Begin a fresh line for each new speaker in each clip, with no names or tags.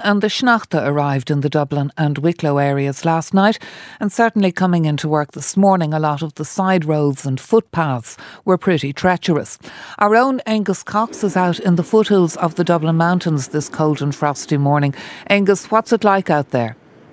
and the Sneachta arrived in the Dublin and Wicklow areas last night, and certainly coming into work this morning a lot of the side roads and footpaths were pretty treacherous. Our own Angus Cox is out in the foothills of the Dublin Mountains this cold and frosty morning. Angus, what's it like out there?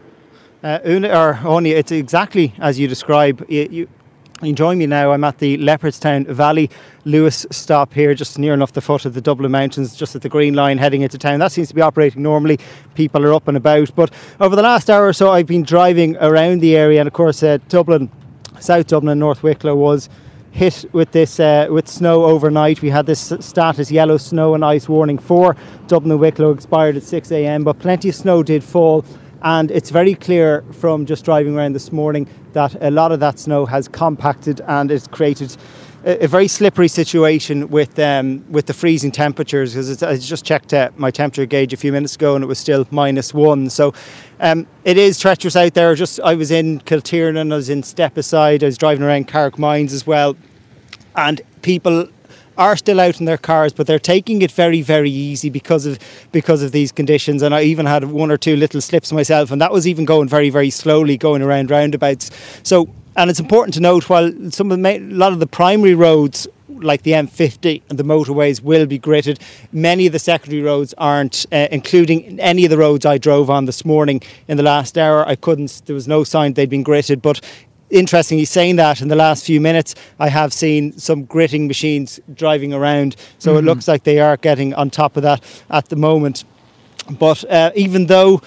Una or Anya, it's exactly as you describe. You join me now. I'm at the Leopardstown Valley Lewis stop here, just near enough the foot of the Dublin Mountains, just at the Green Line heading into town. That seems to be operating normally. People are up and about. But over the last hour or so, I've been driving around the area, and of course, Dublin, South Dublin and North Wicklow was hit with this with snow overnight. We had this status yellow snow and ice warning for Dublin and Wicklow, expired at 6 a.m. But plenty of snow did fall. And it's very clear from just driving around this morning that a lot of that snow has compacted and it's created a very slippery situation with the freezing temperatures. Because I just checked my temperature gauge a few minutes ago and it was still -1. So it is treacherous out there. I was in Kiltiernan, I was in Stepaside, I was driving around Carrick Mines as well, and people are still out in their cars, but they're taking it very, very easy because of these conditions. And I even had one or two little slips myself, and that was even going very, very slowly, going around roundabouts. So, and it's important to note, while a lot of the primary roads like the M50 and the motorways will be gritted, many of the secondary roads aren't, including any of the roads I drove on this morning in the last hour. There was no sign they'd been gritted, but interestingly, saying that, in the last few minutes I have seen some gritting machines driving around, so it looks like they are getting on top of that at the moment. But even though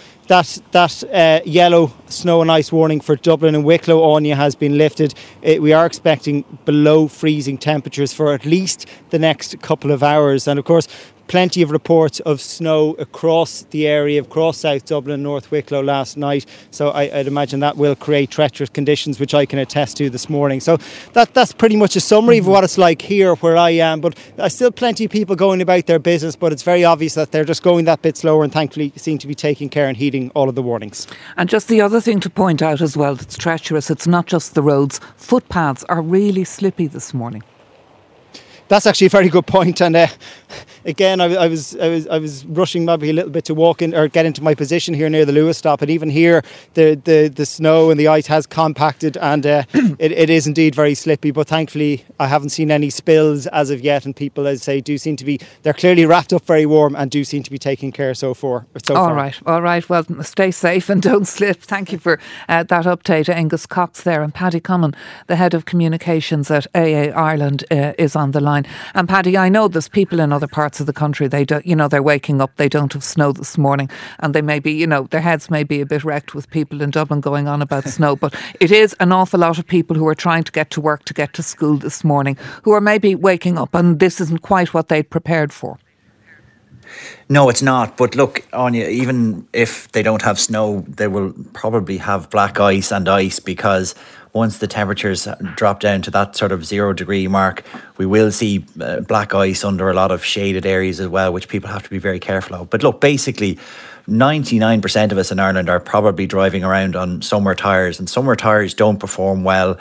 that yellow snow and ice warning for Dublin and Wicklow, Anya, has been lifted, we are expecting below freezing temperatures for at least the next couple of hours. And of course, plenty of reports of snow across the area, across South Dublin and North Wicklow last night. So I'd imagine that will create treacherous conditions, which I can attest to this morning. So that's pretty much a summary of what it's like here where I am. But there's still plenty of people going about their business, but it's very obvious that they're just going that bit slower and thankfully seem to be taking care and heeding all of the warnings.
And just the other thing to point out as well that's treacherous, it's not just the roads. Footpaths are really slippy this morning.
That's actually a very good point, and again, I was rushing maybe a little bit to walk in or get into my position here near the Lewis stop, and even here the snow and the ice has compacted, and it is indeed very slippy. But thankfully, I haven't seen any spills as of yet, and people, as I say, they're clearly wrapped up very warm and do seem to be taking care so far.
All right. Well, stay safe and don't slip. Thank you for that update, Angus Cox there, and Paddy Cummin, the head of communications at AA Ireland, is on the line. And Paddy, I know there's people in other parts of the country, they're waking up, they don't have snow this morning, and they may be, their heads may be a bit wrecked with people in Dublin going on about snow, but it is an awful lot of people who are trying to get to work, to get to school this morning, who are maybe waking up and this isn't quite what they'd prepared for.
No, it's not. But look, Anya, even if they don't have snow, they will probably have black ice and ice, because once the temperatures drop down to that sort of 0 degree mark, we will see black ice under a lot of shaded areas as well, which people have to be very careful of. But look, basically, 99% of us in Ireland are probably driving around on summer tyres, and summer tyres don't perform well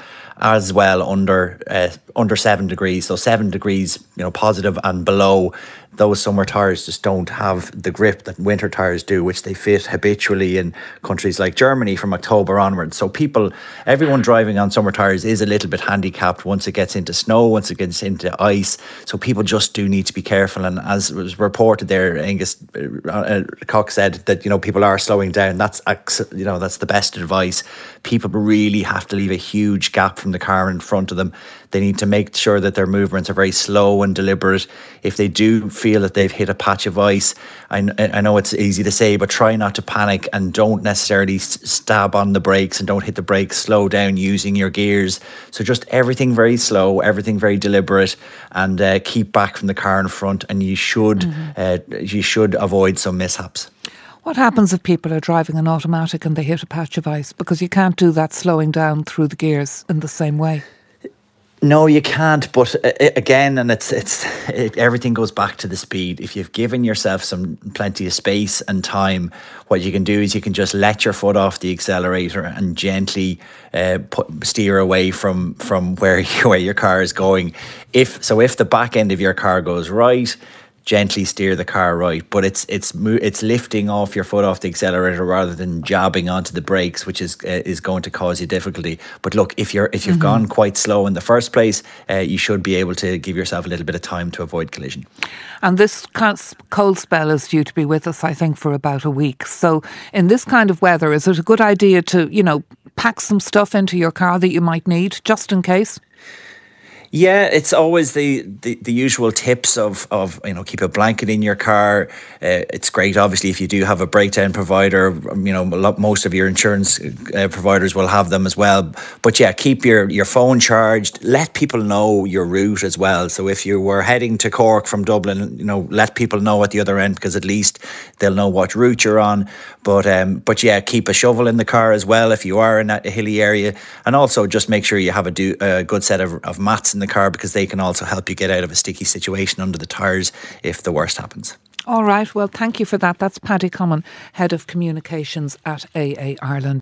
under 7 degrees. So 7 degrees, positive and below, those summer tyres just don't have the grip that winter tyres do, which they fit habitually in countries like Germany from October onwards. So everyone driving on summer tyres is a little bit handicapped once it gets into snow, once it gets into ice. So people just do need to be careful. And as was reported there, Angus Cox said that, people are slowing down. That's the best advice. People really have to leave a huge gap from the car in front of them. They need to make sure that their movements are very slow and deliberate. If they do feel that they've hit a patch of ice, I know it's easy to say, but try not to panic and don't necessarily stab on the brakes and don't hit the brakes. Slow down using your gears. So just everything very slow, everything very deliberate, and keep back from the car in front, and you should avoid some mishaps.
What happens if people are driving an automatic and they hit a patch of ice? Because you can't do that slowing down through the gears in the same way.
No, you can't. But again, and everything goes back to the speed. If you've given yourself plenty of space and time, what you can do is you can just let your foot off the accelerator and gently steer away from where your car is going. If the back end of your car goes right, gently steer the car right. But it's lifting off your foot off the accelerator rather than jabbing onto the brakes, which is going to cause you difficulty. But look, if you've gone quite slow in the first place, you should be able to give yourself a little bit of time to avoid collision.
And this cold spell is due to be with us, I think, for about a week. So in this kind of weather, is it a good idea to, pack some stuff into your car that you might need just in case?
Yeah, it's always the usual tips of keep a blanket in your car. It's great, obviously, if you do have a breakdown provider. Most of your insurance providers will have them as well. But yeah, keep your phone charged. Let people know your route as well. So if you were heading to Cork from Dublin, let people know at the other end, because at least they'll know what route you're on. But yeah, keep a shovel in the car as well if you are in a hilly area, and also just make sure you have a good set of mats in the car, because they can also help you get out of a sticky situation under the tyres if the worst happens.
All right, well, thank you for that. That's Paddy Comyn, Head of Communications at AA Ireland.